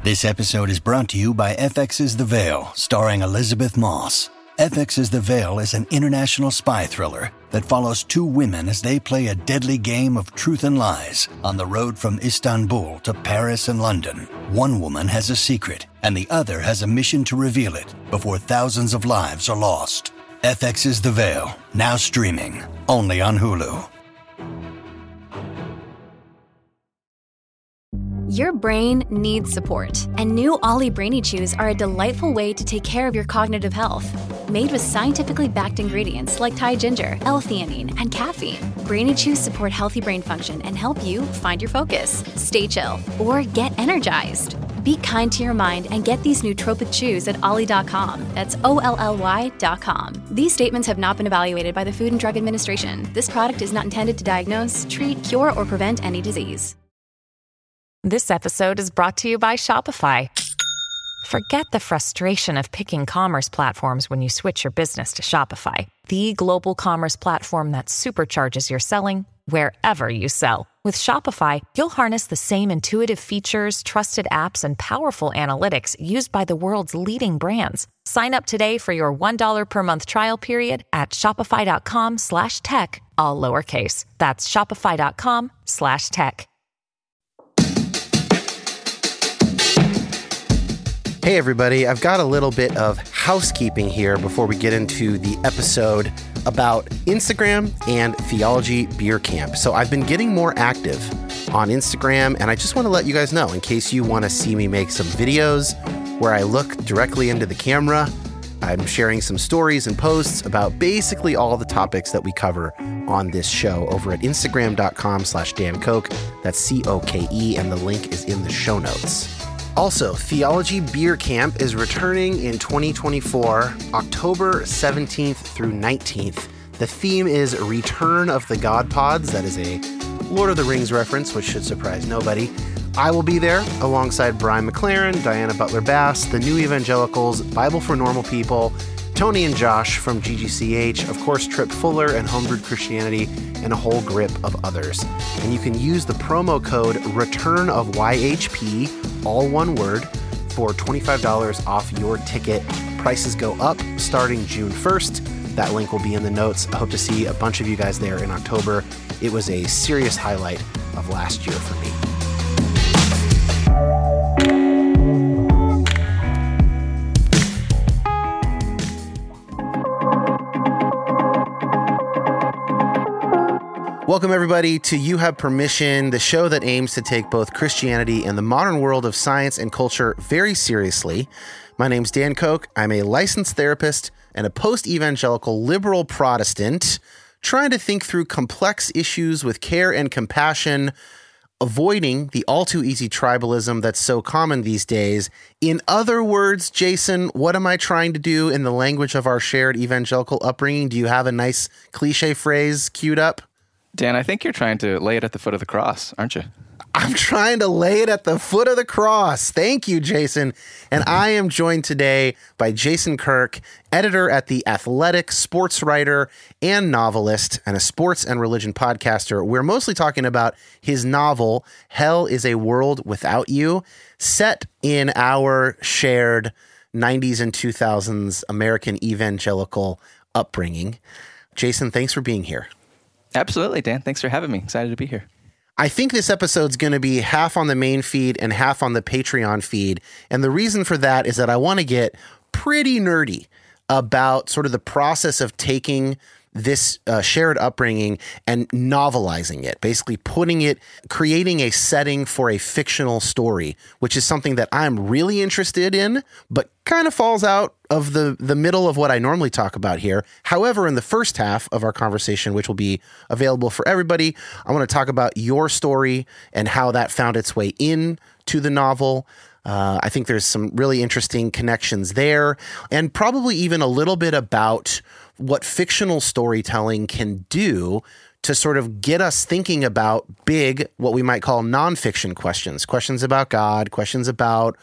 This episode is brought to you by FX's The Veil, starring Elizabeth Moss. FX's The Veil is an international spy thriller that follows two women as they play a deadly game of truth and lies on the road from Istanbul to Paris and London. One woman has a secret, and the other has a mission to reveal it before thousands of lives are lost. FX's The Veil, now streaming, only on Hulu. Your brain needs support, and new Ollie Brainy Chews are a delightful way to take care of your cognitive health. Made with scientifically backed ingredients like Thai ginger, L-theanine, and caffeine, Brainy Chews support healthy brain function and help you find your focus, stay chill, or get energized. Be kind to your mind and get these nootropic chews at ollie.com. That's OLLY.com. These statements have not been evaluated by the Food and Drug Administration. This product is not intended to diagnose, treat, cure, or prevent any disease. This episode is brought to you by Shopify. Forget the frustration of picking commerce platforms when you switch your business to Shopify, the global commerce platform that supercharges your selling wherever you sell. With Shopify, you'll harness the same intuitive features, trusted apps, and powerful analytics used by the world's leading brands. Sign up today for your $1 per month trial period at shopify.com/tech, all lowercase. That's shopify.com/tech. Hey everybody, I've got a little bit of housekeeping here before we get into the episode about Instagram and Theology Beer Camp. So I've been getting more active on Instagram, and I just want to let you guys know in case you want to see me make some videos where I look directly into the camera. I'm sharing some stories and posts about basically all the topics that we cover on this show over at Instagram.com/Dan Koch. That's COKE, and the link is in the show notes. Also, Theology Beer Camp is returning in 2024, October 17th through 19th. The theme is Return of the God Pods. That is a Lord of the Rings reference, which should surprise nobody. I will be there alongside Brian McLaren, Diana Butler-Bass, the New Evangelicals, Bible for Normal People, Tony and Josh from GGCH, of course, Trip Fuller and Homebrewed Christianity, and a whole grip of others. And you can use the promo code Return of YHP, all one word, for $25 off your ticket. Prices go up starting June 1st. That link will be in the notes. I hope to see a bunch of you guys there in October. It was a serious highlight of last year for me. Welcome, everybody, to You Have Permission, the show that aims to take both Christianity and the modern world of science and culture very seriously. My name's Dan Koch. I'm a licensed therapist and a post-evangelical liberal Protestant, trying to think through complex issues with care and compassion, avoiding the all-too-easy tribalism that's so common these days. In other words, Jason, what am I trying to do in the language of our shared evangelical upbringing? Do you have a nice cliche phrase queued up? Dan, I think you're trying to lay it at the foot of the cross, aren't you? I'm trying to lay it at the foot of the cross. Thank you, Jason. And I am joined today by Jason Kirk, editor at The Athletic, sports writer and novelist, and a sports and religion podcaster. We're mostly talking about his novel, Hell is a World Without You, set in our shared 90s and 2000s American evangelical upbringing. Jason, thanks for being here. Absolutely, Dan. Thanks for having me. Excited to be here. I think this episode's going to be half on the main feed and half on the Patreon feed. And the reason for that is that I want to get pretty nerdy about sort of the process of taking this shared upbringing and novelizing it, basically creating a setting for a fictional story, which is something that I'm really interested in, but kind of falls out of the middle of what I normally talk about here. However, in the first half of our conversation, which will be available for everybody, I want to talk about your story and how that found its way into the novel. I think there's some really interesting connections there, and probably even a little bit about what fictional storytelling can do to sort of get us thinking about big, what we might call nonfiction questions about God, questions about,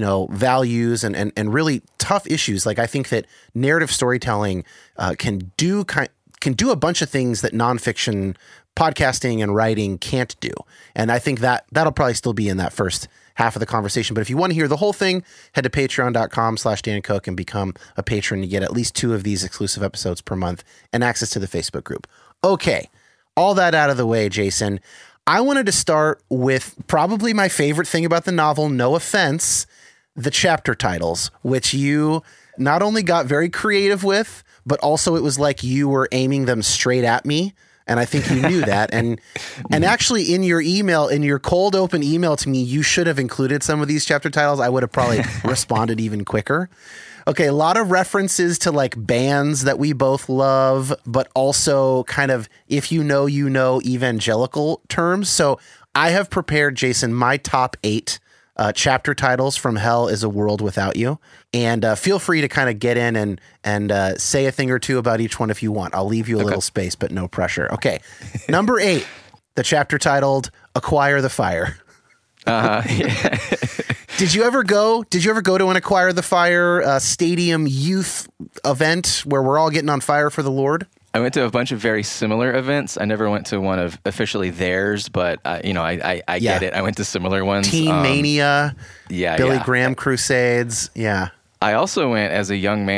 values and really tough issues. Like, I think that narrative storytelling can do a bunch of things that nonfiction podcasting and writing can't do. And I think that'll probably still be in that first half of the conversation. But if you want to hear the whole thing, head to patreon.com/DanCook and become a patron. You get at least 2 of these exclusive episodes per month and access to the Facebook group. Okay, all that out of the way, Jason. I wanted to start with probably my favorite thing about the novel, no offense, the chapter titles, which you not only got very creative with, but also it was like you were aiming them straight at me. And I think you knew that. And actually in your email, in your cold open email to me, you should have included some of these chapter titles. I would have probably responded even quicker. Okay, a lot of references to like bands that we both love, but also kind of, if you know, evangelical terms. So I have prepared, Jason, my top 8 chapter titles from Hell is a World Without You. And feel free to kind of get in and say a thing or two about each one if you want. I'll leave you a little space, but no pressure. Okay. Number 8, the chapter titled Acquire the Fire. Yeah. Did you ever go to an Acquire the Fire stadium youth event where we're all getting on fire for the Lord? I went to a bunch of very similar events. I never went to one of officially theirs, but I get it. I went to similar ones. Teen Mania, Billy Graham Crusades. Yeah. I also went as a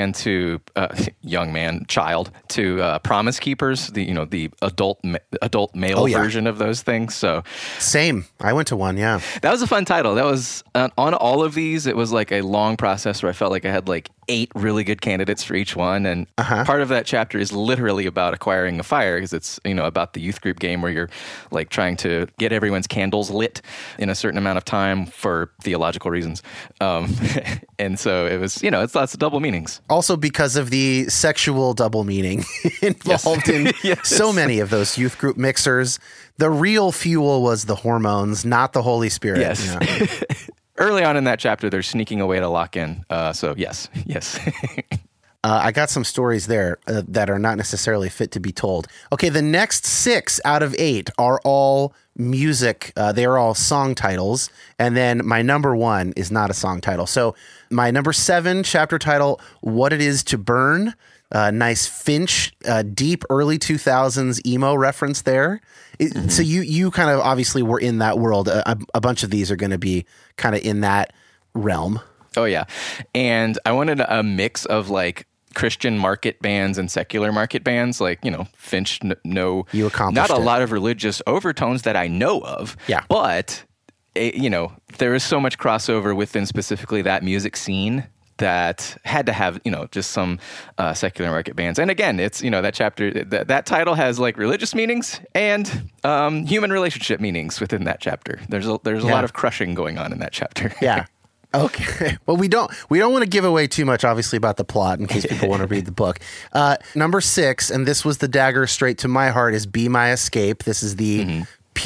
child to Promise Keepers, the adult male version of those things. So same. I went to one. Yeah. That was a fun title. That was on all of these. It was like a long process where I felt like I had like 8 really good candidates for each one. And part of that chapter is literally about acquiring a fire, because it's, about the youth group game where you're like trying to get everyone's candles lit in a certain amount of time for theological reasons. And so it was, it's lots of double meanings. Also because of the sexual double meaning involved in so many of those youth group mixers. The real fuel was the hormones, not the Holy Spirit. Yes. Early on in that chapter, they're sneaking away to lock in. So yes. I got some stories there that are not necessarily fit to be told. Okay, the next 6 out of 8 are all music. They are all song titles. And then my number 1 is not a song title. So my number 7 chapter title, What It Is to Burn. Nice Finch, deep early 2000s emo reference there. So you kind of obviously were in that world. A bunch of these are going to be kind of in that realm. Oh, yeah. And I wanted a mix of like Christian market bands and secular market bands, like, Finch, you accomplished not a it. lot of religious overtones that I know of. Yeah. But, there is so much crossover within specifically that music scene that had to have, just some secular market bands. And again, it's, that chapter, that title has like religious meanings and human relationship meanings within that chapter. There's a lot of crushing going on in that chapter. Yeah. Okay. Well, we don't want to give away too much, obviously, about the plot in case people want to read the book. Number 6, and this was the dagger straight to my heart, is Be My Escape. This is the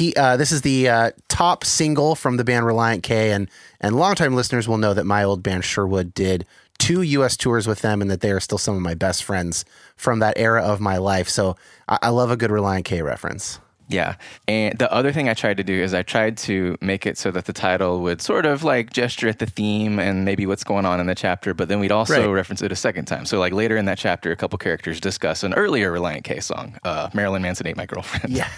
top single from the band Relient K, and longtime listeners will know that my old band Sherwood did 2 U.S. tours with them, and that they are still some of my best friends from that era of my life. So I love a good Relient K reference. Yeah. And the other thing I tried to do is I tried to make it so that the title would sort of like gesture at the theme and maybe what's going on in the chapter, but then we'd also reference it a second time. So like later in that chapter, a couple characters discuss an earlier Relient K song, Marilyn Manson Ate My Girlfriend. Yeah.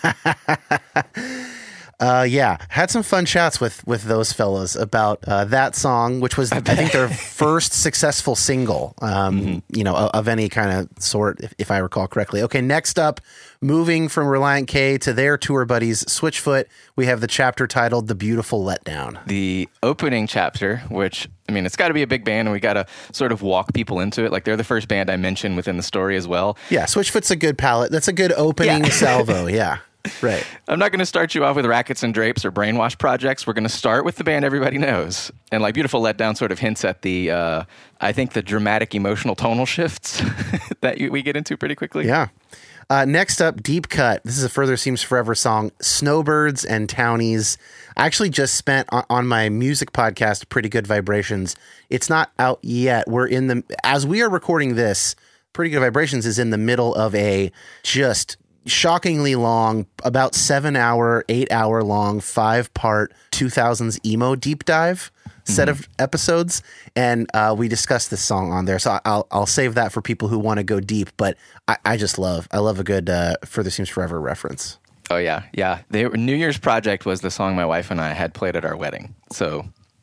Had some fun chats with those fellas about that song, which was, I think, their first successful single, of any kind of sort, if I recall correctly. Okay, next up, moving from Relient K to their tour buddies, Switchfoot, we have the chapter titled The Beautiful Letdown. The opening chapter, which, it's got to be a big band, and we got to sort of walk people into it. Like, they're the first band I mentioned within the story as well. Yeah, Switchfoot's a good palette. That's a good opening salvo, yeah. Right. I'm not going to start you off with Rackets and Drapes or Brainwash Projects. We're going to start with the band everybody knows. And like Beautiful Letdown sort of hints at the, I think, the dramatic emotional tonal shifts that we get into pretty quickly. Yeah. Next up, Deep Cut. This is a Further Seems Forever song, Snowbirds and Townies. I actually just spent on my music podcast, Pretty Good Vibrations. It's not out yet. As we are recording this, Pretty Good Vibrations is in the middle of a just shockingly long, about 7-hour, 8-hour long, 5-part 2000s emo deep dive set of episodes, and we discussed this song on there. So I'll save that for people who want to go deep. But I love a good Further Seems Forever reference. Oh, yeah. Yeah. New Year's Project was the song my wife and I had played at our wedding. So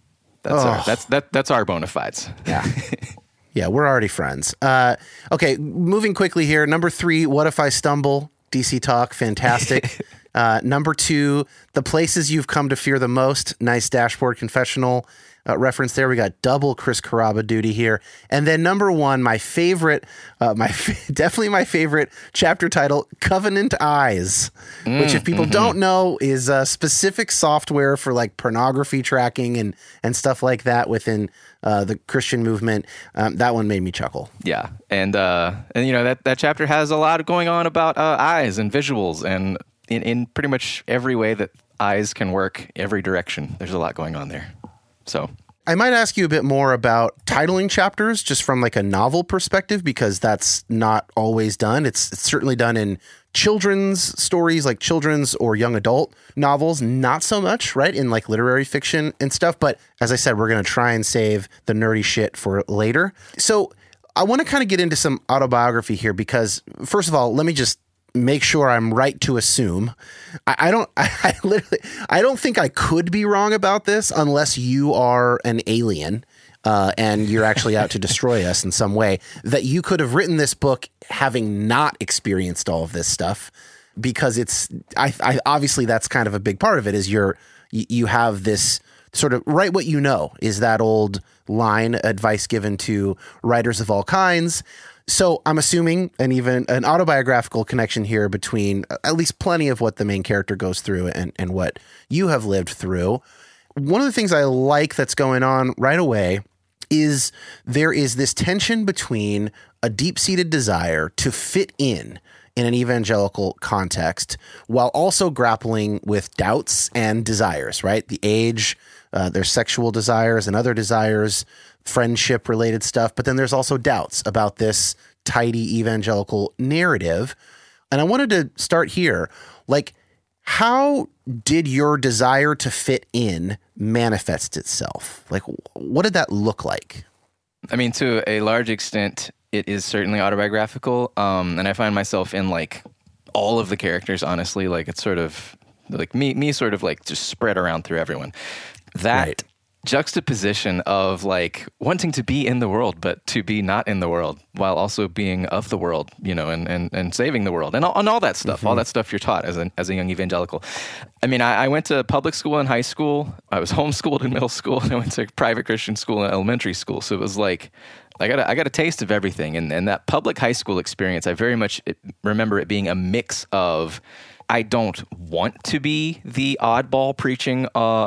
that's our bona fides. Yeah. Yeah, we're already friends. Okay, moving quickly here. Number 3, What If I Stumble? DC Talk, fantastic. Number 2, The Places You've Come to Fear the Most. Nice dashboard confessional reference there. We got double Chris Carrabba duty here. And then number 1, my favorite, definitely my favorite chapter title, Covenant Eyes, which if people don't know is specific software for like pornography tracking and stuff like that within the Christian movement. That one made me chuckle. Yeah. And you know, that chapter has a lot going on about eyes and visuals, and in pretty much every way that eyes can work, every direction. There's a lot going on there. So I might ask you a bit more about titling chapters just from like a novel perspective, because that's not always done. It's certainly done in children's stories, like children's or young adult novels, not so much, right? In like literary fiction and stuff. But as I said, we're going to try and save the nerdy shit for later. So I want to kind of get into some autobiography here because, first of all, let me just make sure I'm right to assume. I don't think I could be wrong about this unless you are an alien and you're actually out to destroy us in some way, that you could have written this book having not experienced all of this stuff, because I obviously that's kind of a big part of it is you have this sort of write what you know, is that old line, advice given to writers of all kinds. So I'm assuming even an autobiographical connection here between at least plenty of what the main character goes through and what you have lived through. One of the things I like that's going on right away is there is this tension between a deep-seated desire to fit in an evangelical context while also grappling with doubts and desires, right? The age, there's sexual desires and other desires, friendship related stuff, but then there's also doubts about this tidy evangelical narrative. And I wanted to start here. Like, how did your desire to fit in manifest itself? Like, what did that look like? I mean, to a large extent, it is certainly autobiographical. And I find myself in like all of the characters, honestly. Like, it's sort of like me sort of like just spread around through everyone. That right. Juxtaposition of like wanting to be in the world, but to be not in the world while also being of the world, you know, and saving the world and all that stuff, all that stuff you're taught as a young evangelical. I mean, I went to public school in high school. I was homeschooled in middle school, and I went to private Christian school in elementary school. So it was like, I got a taste of everything. And that public high school experience, I very much remember it being a mix of, I don't want to be the oddball preaching,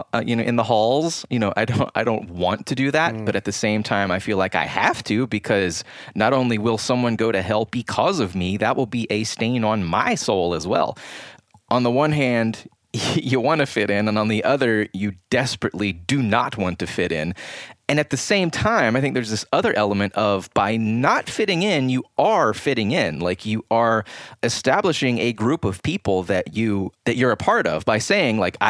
in the halls. You know, I don't want to do that. But at the same time, I feel like I have to, because not only will someone go to hell because of me, that will be a stain on my soul as well. On the one hand, you want to fit in, and on the other, you desperately do not want to fit in. And at the same time, I think there's this other element of, by not fitting in, you are fitting in. Like, you are establishing a group of people that you're a part of by saying, like,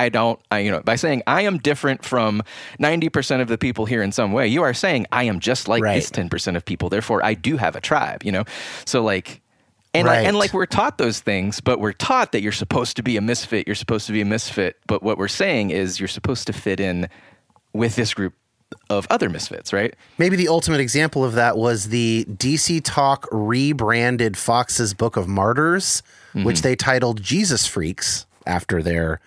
by saying I am different from 90% of the people here in some way. You are saying I am just like this 10% of people. Therefore, I do have a tribe. You know, so like. And like we're taught those things, but we're taught that you're supposed to be a misfit. You're supposed to be a misfit. But what we're saying is you're supposed to fit in with this group of other misfits, right? Maybe the ultimate example of that was the DC Talk rebranded Fox's Book of Martyrs, which they titled Jesus Freaks after their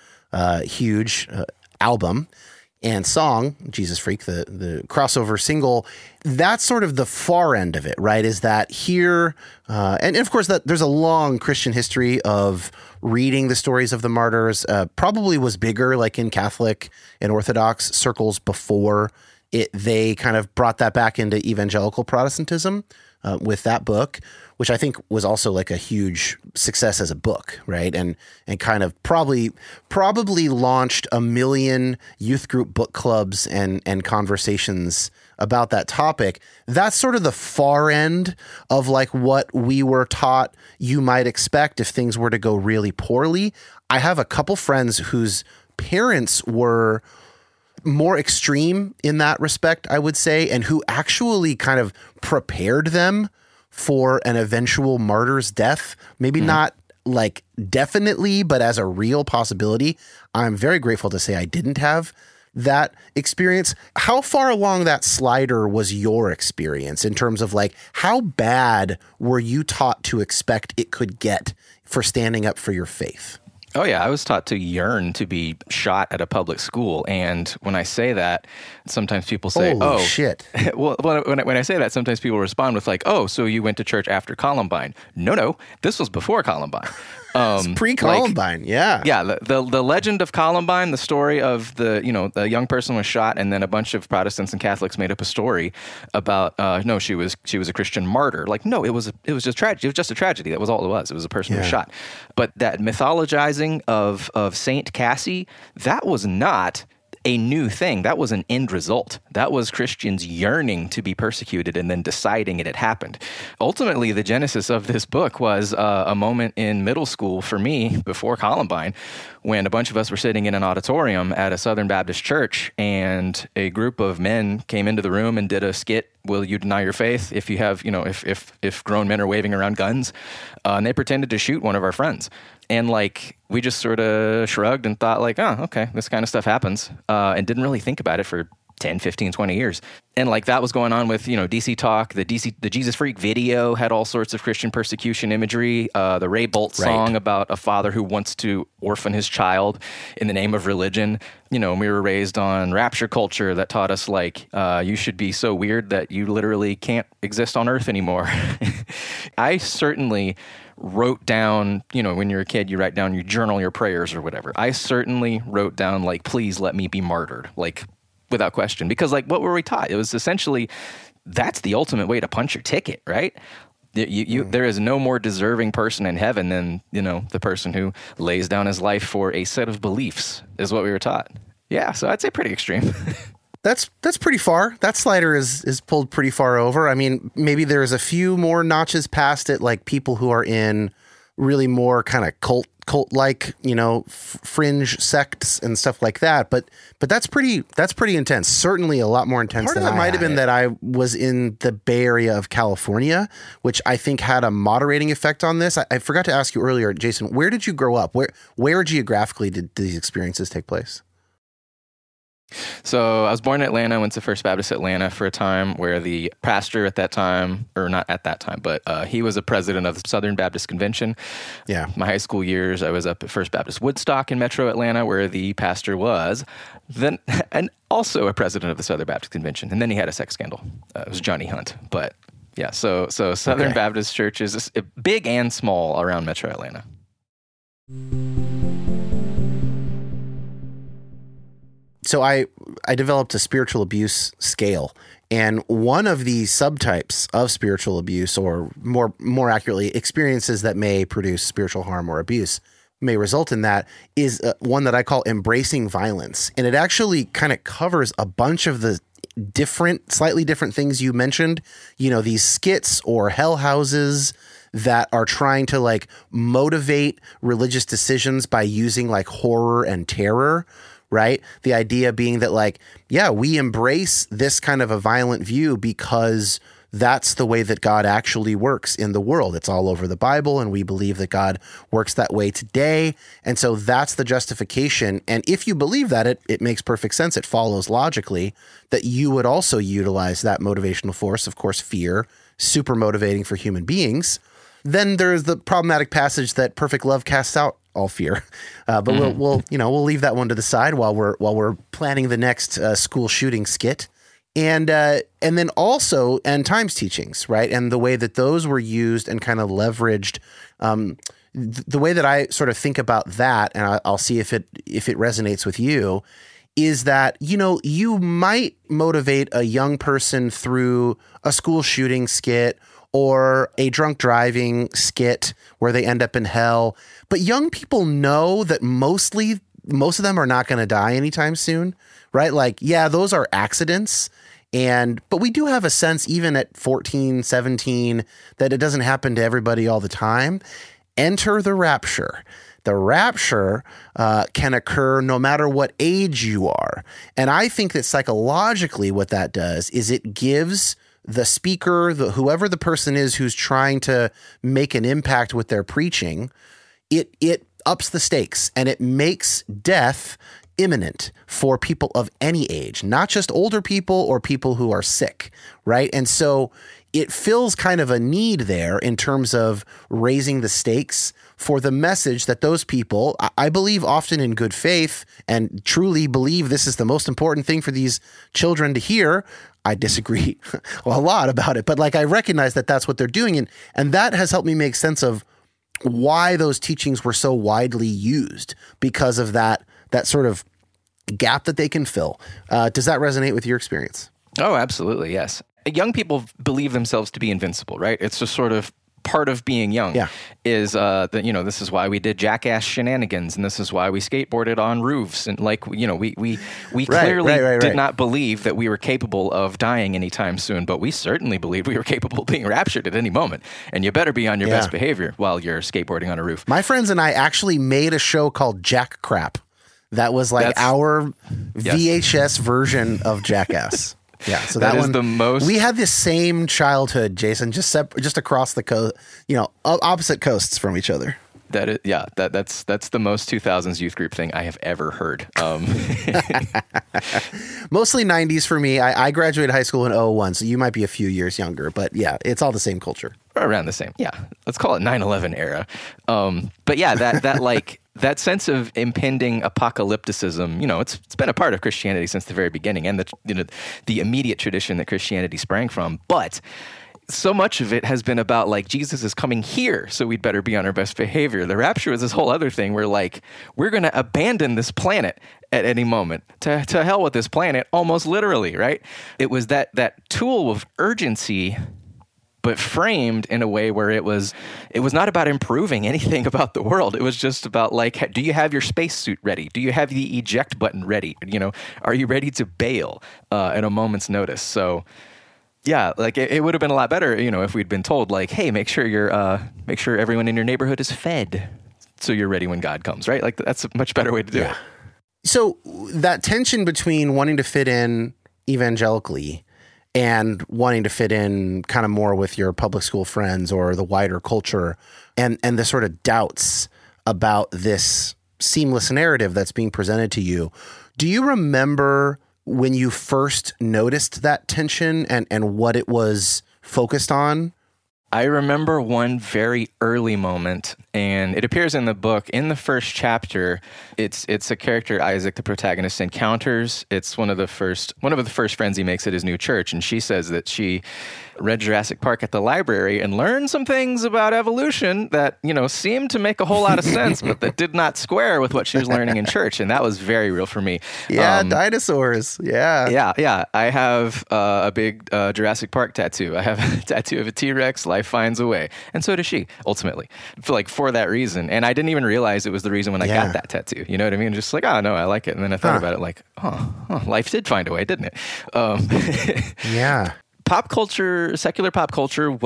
huge album and song, Jesus Freak, the crossover single. That's sort of the far end of it, right? Is that here, and of course that there's a long Christian history of reading the stories of the martyrs, probably was bigger like in Catholic and Orthodox circles before they kind of brought that back into evangelical Protestantism with that book, which I think was also like a huge success as a book, right? And kind of probably launched 1 million youth group book clubs and conversations about that topic. That's sort of the far end of like what we were taught you might expect if things were to go really poorly. I have a couple friends whose parents were more extreme in that respect, I would say, and who actually kind of prepared them for an eventual martyr's death. Maybe not like definitely, but as a real possibility, I'm very grateful to say I didn't have that experience. How far along that slider was your experience in terms of like, how bad were you taught to expect it could get for standing up for your faith? Oh, yeah. I was taught to yearn to be shot at a public school. And when I say that, sometimes people say, holy shit. Well, when I say that, sometimes people respond with like, oh, so you went to church after Columbine. No, this was before Columbine. It's pre-Columbine, yeah. Yeah, the legend of Columbine, the story of the young person was shot, and then a bunch of Protestants and Catholics made up a story about no, she was a Christian martyr. Like, no, it was just tragedy. It was just a tragedy. That was all it was. It was a person who was shot. But that mythologizing of Saint Cassie, that was not a new thing. That was an end result. That was Christians yearning to be persecuted and then deciding it had happened. Ultimately, the genesis of this book was a moment in middle school for me before Columbine, when a bunch of us were sitting in an auditorium at a Southern Baptist church, and a group of men came into the room and did a skit. Will you deny your faith if you have, if grown men are waving around guns? And they pretended to shoot one of our friends. And like, we just sort of shrugged and thought like, oh, okay, this kind of stuff happens, and didn't really think about it for 10, 15, 20 years. And like that was going on with, DC Talk, the Jesus Freak video had all sorts of Christian persecution imagery. The Ray Boltz song about a father who wants to orphan his child in the name of religion. We were raised on rapture culture that taught us like, you should be so weird that you literally can't exist on earth anymore. I certainly wrote down, when you're a kid, you write down, you journal your prayers or whatever. I certainly wrote down like, please let me be martyred, like without question, because like, what were we taught? It was essentially, that's the ultimate way to punch your ticket, right? There is no more deserving person in heaven than, the person who lays down his life for a set of beliefs is what we were taught. Yeah. So I'd say pretty extreme. That's pretty far. That slider is pulled pretty far over. I mean, maybe there's a few more notches past it, like people who are in really more kind of cult-like, fringe sects and stuff like that. But that's pretty intense. Certainly a lot more intense. Part of that might have been that I was in the Bay Area of California, which I think had a moderating effect on this. I forgot to ask you earlier, Jason, where did you grow up? Where geographically did these experiences take place? So I was born in Atlanta, went to First Baptist Atlanta for a time, where the pastor at that time, or not at that time, but he was a president of the Southern Baptist Convention. Yeah. My high school years, I was up at First Baptist Woodstock in Metro Atlanta, where the pastor was then and also a president of the Southern Baptist Convention. And then he had a sex scandal. It was Johnny Hunt. But yeah, so Southern Baptist churches, big and small, around Metro Atlanta. So I developed a spiritual abuse scale, and one of the subtypes of spiritual abuse, or more accurately, experiences that may produce spiritual harm or abuse, may result in that, is one that I call embracing violence. And it actually kind of covers a bunch of the slightly different things you mentioned, these skits or hell houses that are trying to like motivate religious decisions by using like horror and terror. Right? The idea being that like, yeah, we embrace this kind of a violent view because that's the way that God actually works in the world. It's all over the Bible, and we believe that God works that way today. And so that's the justification. And if you believe that, it makes perfect sense. It follows logically that you would also utilize that motivational force, of course, fear, super motivating for human beings. Then there's the problematic passage that perfect love casts out all fear. But we'll leave that one to the side while we're planning the next school shooting skit. And then also end times teachings, right? And the way that those were used and kind of leveraged, the way that I sort of think about that, and I'll see if it resonates with you, is that, you might motivate a young person through a school shooting skit or a drunk driving skit where they end up in hell. But young people know that most of them are not going to die anytime soon, right? Like, yeah, those are accidents. But we do have a sense, even at 14, 17, that it doesn't happen to everybody all the time. Enter the rapture. The rapture can occur no matter what age you are. And I think that psychologically what that does is it gives the speaker, whoever the person is who's trying to make an impact with their preaching, it ups the stakes, and it makes death imminent for people of any age, not just older people or people who are sick, right? And so it fills kind of a need there in terms of raising the stakes for the message that those people, I believe often in good faith and truly believe this is the most important thing for these children to hear. I disagree a lot about it, but like I recognize that that's what they're doing. And that has helped me make sense of why those teachings were so widely used, because of that sort of gap that they can fill. Does that resonate with your experience? Oh, absolutely. Yes. Young people believe themselves to be invincible, right? It's just sort of part of being young is that, this is why we did jackass shenanigans, and this is why we skateboarded on roofs. And we clearly did not believe that we were capable of dying anytime soon, but we certainly believed we were capable of being raptured at any moment. And you better be on your best behavior while you're skateboarding on a roof. My friends and I actually made a show called Jack Crap. That was our VHS version of Jackass. Yeah, so that is one, the most. We had the same childhood, Jason, just across the coast, opposite coasts from each other. That's the most 2000s youth group thing I have ever heard. Mostly 90s for me. I graduated high school in 2001, so you might be a few years younger, but yeah, it's all the same culture. Around the same. Yeah. Let's call it 9/11 era. But yeah, that sense of impending apocalypticism, it's been a part of Christianity since the very beginning, and the immediate tradition that Christianity sprang from. But so much of it has been about Jesus is coming here, so we'd better be on our best behavior. The rapture is this whole other thing where we're going to abandon this planet at any moment. To hell with this planet, almost literally, right? It was that tool of urgency, but framed in a way where it was not about improving anything about the world. It was just about do you have your spacesuit ready? Do you have the eject button ready? Are you ready to bail at a moment's notice? So yeah, it would have been a lot better, if we'd been told hey, make sure everyone in your neighborhood is fed, so you're ready when God comes, right? That's a much better way to do it. So that tension between wanting to fit in evangelically and wanting to fit in kind of more with your public school friends or the wider culture, and the sort of doubts about this seamless narrative that's being presented to you. Do you remember when you first noticed that tension and what it was focused on? I remember one very early moment, and it appears in the book. In the first chapter, it's a character Isaac, the protagonist, encounters. It's one of the first friends he makes at his new church, and she says that she read Jurassic Park at the library and learned some things about evolution that seemed to make a whole lot of sense, but that did not square with what she was learning in church, and that was very real for me. Yeah, dinosaurs. Yeah. I have a big Jurassic Park tattoo. I have a tattoo of a T-Rex. Life finds a way, and so does she. Ultimately, for that reason, and I didn't even realize it was the reason when I got that tattoo. You know what I mean? Just oh no, I like it, and then I thought about it life did find a way, didn't it? Yeah. Pop culture, secular pop culture I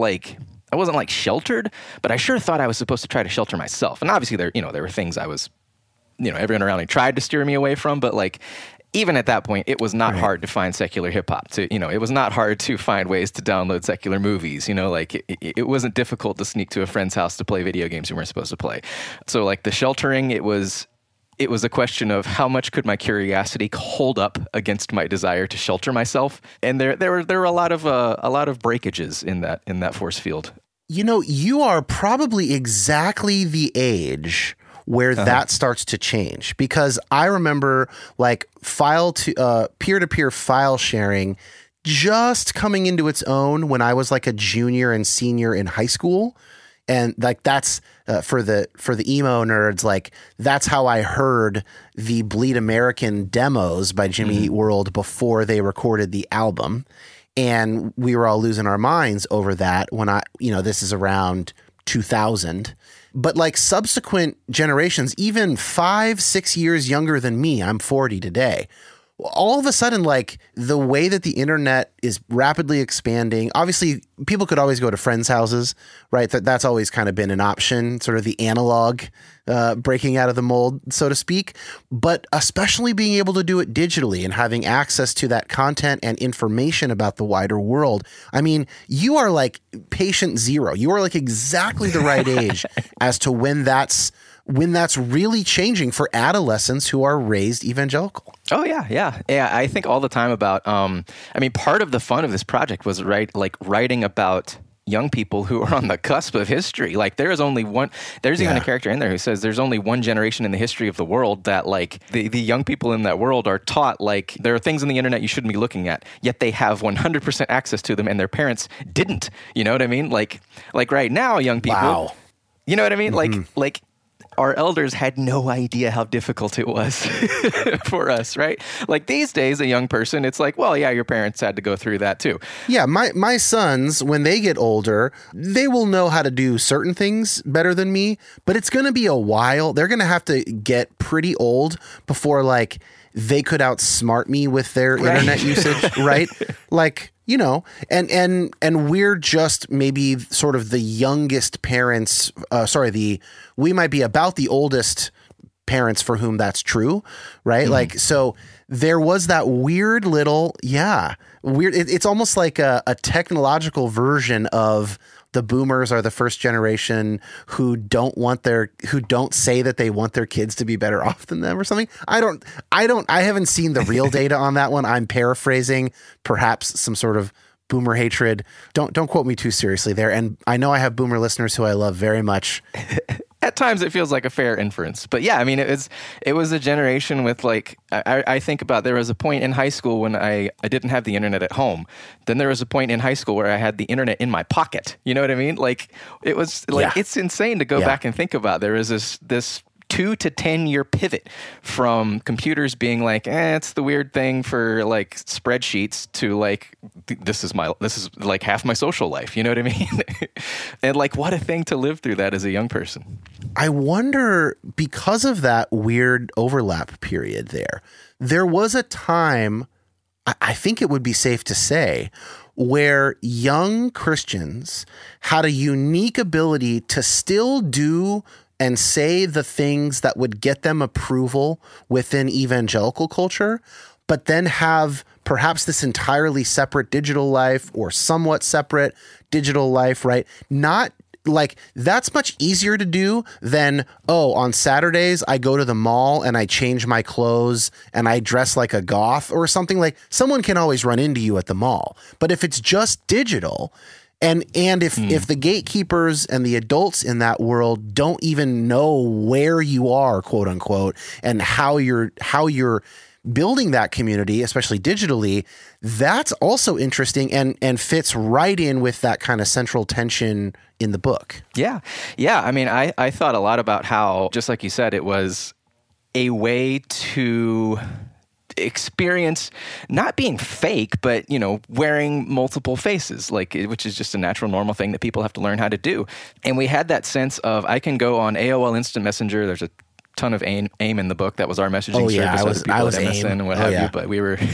wasn't sheltered, but I sure thought I was supposed to try to shelter myself. And obviously there were things I was, everyone around me tried to steer me away from, but even at that point, it was not hard to find secular hip hop. It was not hard to find ways to download secular movies. It wasn't difficult to sneak to a friend's house to play video games you weren't supposed to play. So the sheltering, it was a question of how much could my curiosity hold up against my desire to shelter myself, and there were a lot of breakages in that force field. You are probably exactly the age where that starts to change, because I remember peer-to-peer file sharing just coming into its own when I was a junior and senior in high school. And that's for the emo nerds, that's how I heard the Bleed American demos by Jimmy Eat World before they recorded the album. And we were all losing our minds over that when this is around 2000. But subsequent generations, even 5-6 years younger than me, I'm 40 today, all of a sudden, like the way that the internet is rapidly expanding, obviously people could always go to friends' houses, right? That's always kind of been an option, sort of the analog breaking out of the mold, so to speak. But especially being able to do it digitally and having access to that content and information about the wider world. I mean, you are like patient zero. You are like exactly the right age as to when that's really changing for adolescents who are raised evangelical. Oh, yeah. I think all the time about, part of the fun of this project was writing about young people who are on the cusp of history. Like there's even a character in there who says there's only one generation in the history of the world that like the young people in that world are taught like there are things on the internet you shouldn't be looking at, yet they have 100% access to them and their parents didn't. You know what I mean? Like right now, young people, wow. You know what I mean? Mm-hmm. Like our elders had no idea how difficult it was for us, right? Like these days, a young person, it's like, well, yeah, your parents had to go through that too. Yeah, my sons, when they get older, they will know how to do certain things better than me, but it's going to be a while. They're going to have to get pretty old before like they could outsmart me with their internet usage, right? Like, you know, and we're just maybe sort of the youngest parents. We might be about the oldest parents for whom that's true, right? Mm-hmm. Like, so there was that weird little, it's almost like a technological version of the boomers are the first generation who don't say that they want their kids to be better off than them or something. I haven't seen the real data on that one. I'm paraphrasing perhaps some sort of boomer hatred. Don't quote me too seriously there. And I know I have boomer listeners who I love very much. At times it feels like a fair inference, but yeah, I mean, it was a generation with like, I think about, there was a point in high school when I didn't have the internet at home. Then there was a point in high school where I had the internet in my pocket. You know what I mean? Like it was like, It's insane to go back and think about. There is this 2 to 10 year pivot from computers being like, it's the weird thing for like spreadsheets to like, this is like half my social life. You know what I mean? And like, what a thing to live through that as a young person. I wonder, because of that weird overlap period there was a time, I think it would be safe to say, where young Christians had a unique ability to still do and say the things that would get them approval within evangelical culture, but then have perhaps this entirely separate digital life or somewhat separate digital life, right? Not like that's much easier to do than, on Saturdays I go to the mall and I change my clothes and I dress like a goth or something. Like someone can always run into you at the mall. But if it's just digital, and if the gatekeepers and the adults in that world don't even know where you are, quote unquote, and how you're building that community, especially digitally, that's also interesting and fits right in with that kind of central tension in the book. Yeah. I mean, I thought a lot about how, just like you said, it was a way to experience not being fake, but, you know, wearing multiple faces, like, which is just a natural, normal thing that people have to learn how to do. And we had that sense of, I can go on AOL Instant Messenger. There's a ton of AIM in the book. That was our messaging service. I was at MSN AIM. And what have you, but we were...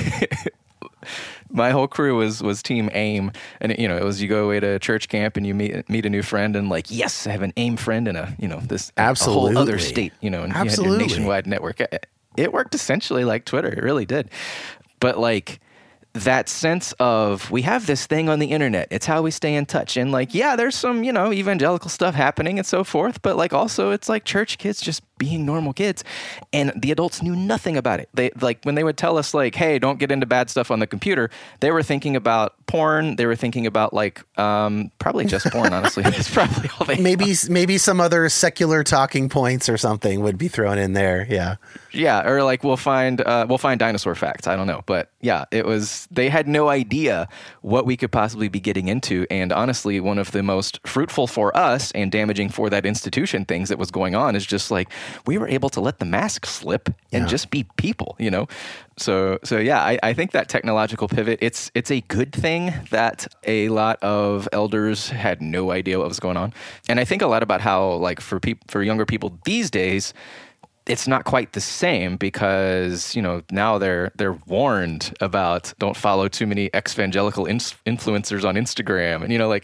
My whole crew was team AIM, and you know, it was you go away to church camp and you meet a new friend, and like, yes, I have an AIM friend in a whole other state, you know, and you had your nationwide network. It worked essentially like Twitter. It really did. But like that sense of, we have this thing on the internet. It's how we stay in touch. And like, yeah, there's some, you know, evangelical stuff happening and so forth. But like, also it's like church kids just being normal kids. And the adults knew nothing about it. They like, when they would tell us like, hey, don't get into bad stuff on the computer, they were thinking about porn. They were thinking about like, probably just porn, honestly. That's probably all they maybe some other secular talking points or something would be thrown in there. Yeah. Yeah. Or like, we'll find dinosaur facts. I don't know. But yeah, they had no idea what we could possibly be getting into. And honestly, one of the most fruitful for us and damaging for that institution things that was going on is just like, we were able to let the mask slip and just be people, you know? So yeah, I think that technological pivot, it's a good thing that a lot of elders had no idea what was going on. And I think a lot about how, like, for younger people these days, it's not quite the same because, now they're warned about don't follow too many ex-evangelical influencers on Instagram.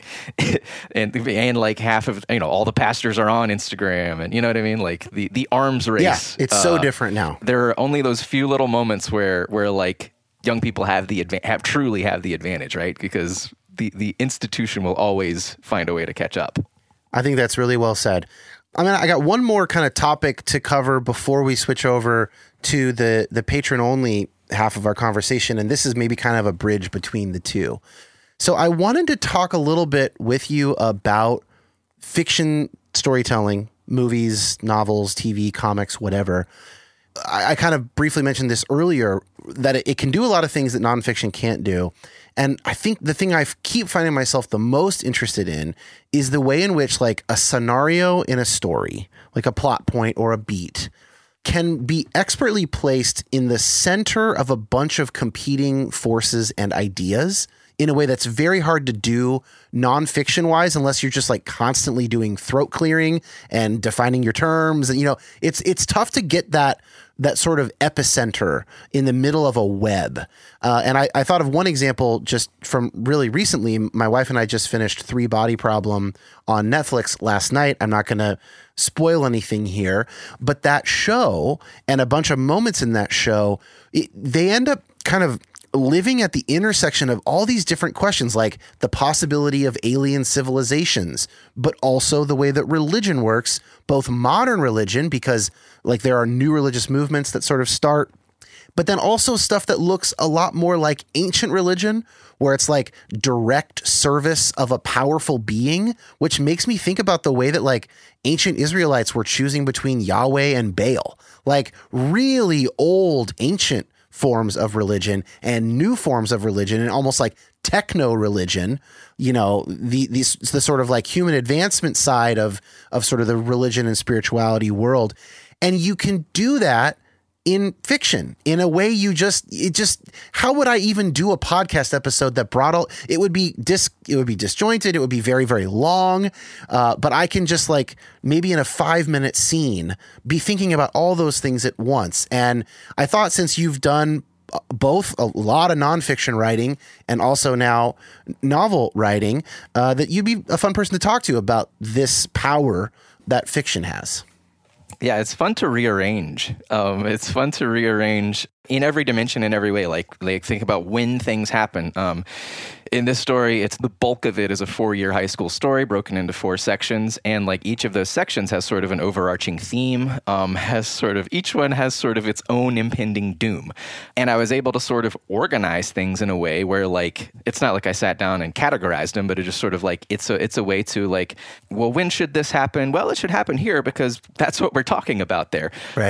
And, and like half of, all the pastors are on Instagram, and you know what I mean? Like the arms race. Yeah, it's so different now. There are only those few little moments where like young people truly have the advantage, right? Because the institution will always find a way to catch up. I think that's really well said. I got one more kind of topic to cover before we switch over to the patron-only half of our conversation, and this is maybe kind of a bridge between the two. So I wanted to talk a little bit with you about fiction storytelling, movies, novels, TV, comics, whatever. I kind of briefly mentioned this earlier, that it can do a lot of things that nonfiction can't do. And I think the thing I keep finding myself the most interested in is the way in which like a scenario in a story, like a plot point or a beat, can be expertly placed in the center of a bunch of competing forces and ideas in a way that's very hard to do nonfiction wise, unless you're just like constantly doing throat clearing and defining your terms. And, it's tough to get that sort of epicenter in the middle of a web. And I thought of one example just from really recently. My wife and I just finished 3 Body Problem on Netflix last night. I'm not going to spoil anything here, but that show and a bunch of moments in that show, they end up kind of living at the intersection of all these different questions, like the possibility of alien civilizations, but also the way that religion works, both modern religion, because like there are new religious movements that sort of start, but then also stuff that looks a lot more like ancient religion, where it's like direct service of a powerful being, which makes me think about the way that like ancient Israelites were choosing between Yahweh and Baal, like really old ancient forms of religion and new forms of religion, and almost like techno religion, the sort of like human advancement side of sort of the religion and spirituality world. And you can do that in fiction in a way how would I even do a podcast episode that brought it would be disjointed. It would be very, very long. But I can just like maybe in a 5-minute scene be thinking about all those things at once. And I thought, since you've done both a lot of nonfiction writing and also now novel writing, that you'd be a fun person to talk to about this power that fiction has. Yeah, it's fun to rearrange. It's fun to rearrange in every dimension, in every way. Like think about when things happen. In this story, it's the bulk of it is a 4-year high school story broken into 4 sections, and like each of those sections has sort of an overarching theme. Each one has sort of its own impending doom, and I was able to sort of organize things in a way where like it's not like I sat down and categorized them, but it just sort of like it's a way to like, well, when should this happen? Well, it should happen here because that's what we're talking about there. Right.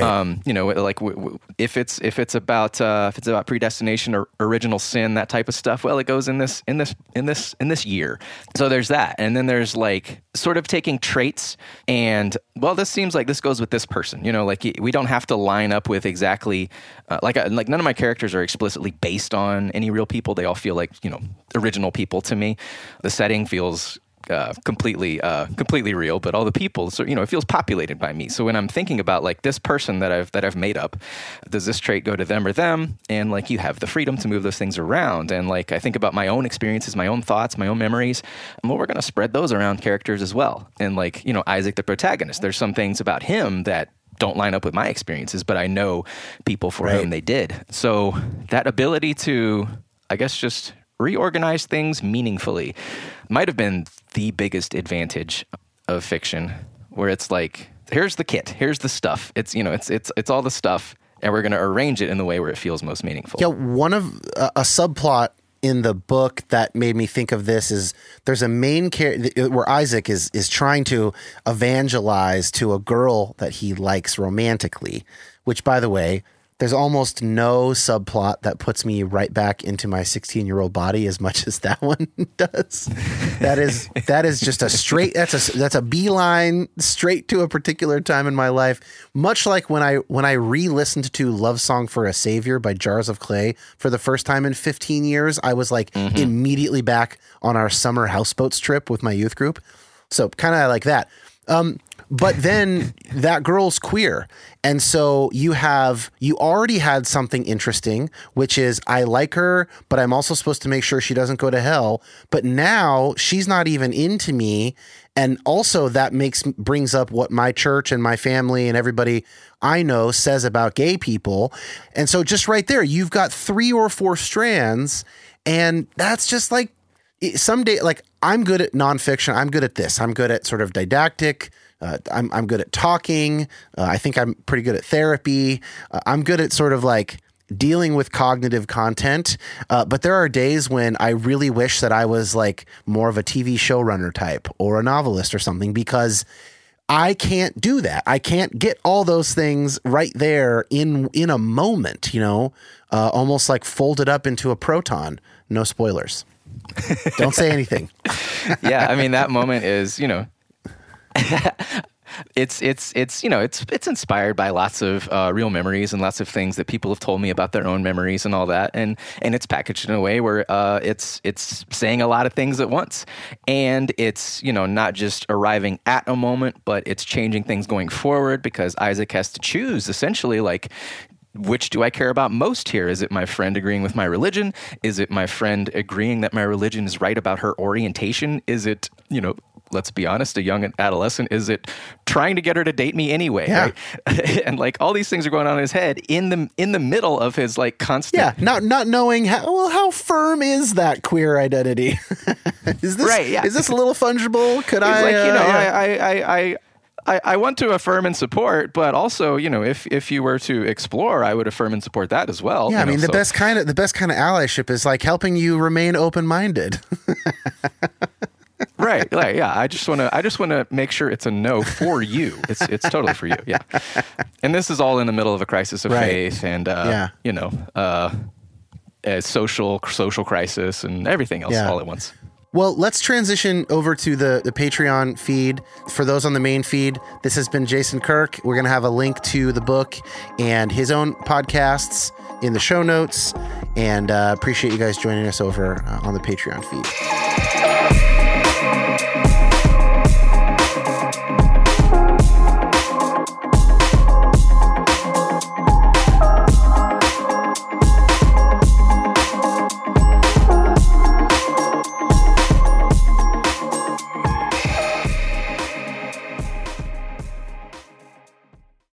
If it's about predestination or original sin, that type of stuff, well, it goes in this year. So there's that. And then there's like sort of taking traits and, well, this seems like this goes with this person, like we don't have to line up with exactly, like none of my characters are explicitly based on any real people. They all feel like, original people to me. The setting feels completely real, but all the people, so it feels populated by me. So when I'm thinking about like this person that I've made up, does this trait go to them or them? And like you have the freedom to move those things around. And like I think about my own experiences, my own thoughts, my own memories. Well, we're going to spread those around characters as well. And like Isaac, the protagonist, there's some things about him that don't line up with my experiences, but I know people for whom they did. So that ability to, I guess, just reorganize things meaningfully might have been the biggest advantage of fiction, where it's like, here's the kit, here's the stuff. It's it's all the stuff, and we're going to arrange it in the way where it feels most meaningful. Yeah, one of a subplot in the book that made me think of this is there's a main character where Isaac is trying to evangelize to a girl that he likes romantically, which, by the way, there's almost no subplot that puts me right back into my 16-year-old body as much as that one does. That is just a straight, that's a beeline straight to a particular time in my life. Much like when I re-listened to Love Song for a Savior by Jars of Clay for the first time in 15 years, I was like immediately back on our summer houseboats trip with my youth group. So kind of like that. But then that girl's queer. And so you already had something interesting, which is I like her, but I'm also supposed to make sure she doesn't go to hell. But now she's not even into me. And also that brings up what my church and my family and everybody I know says about gay people. And so just right there, you've got 3 or 4 strands. And that's just like someday, like I'm good at nonfiction. I'm good at this. I'm good at sort of didactic. I'm good at talking. I think I'm pretty good at therapy. I'm good at sort of like dealing with cognitive content. But there are days when I really wish that I was like more of a TV showrunner type or a novelist or something, because I can't do that. I can't get all those things right there in a moment, almost like folded up into a proton. No spoilers. Don't say anything. Yeah. I mean, that moment is, it's inspired by lots of real memories and lots of things that people have told me about their own memories and all that. And it's packaged in a way where it's saying a lot of things at once. And it's, not just arriving at a moment, but it's changing things going forward, because Isaac has to choose essentially, like, which do I care about most here? Is it my friend agreeing with my religion? Is it my friend agreeing that my religion is right about her orientation? Is it, let's be honest, a young adolescent, is it trying to get her to date me anyway? Yeah. Right? And like all these things are going on in his head in the middle of his like constant. Yeah. Not knowing how firm is that queer identity? Is this right? Yeah. Is this a little fungible? Could I want to affirm and support, but also, if you were to explore, I would affirm and support that as well. Yeah, the best kind of allyship is like helping you remain open-minded. Right. Yeah. I just want to make sure it's a no for you. It's totally for you. Yeah. And this is all in the middle of a crisis of faith and a social crisis and everything else all at once. Well, let's transition over to the Patreon feed. For those on the main feed, this has been Jason Kirk. We're going to have a link to the book and his own podcasts in the show notes. And appreciate you guys joining us over on the Patreon feed.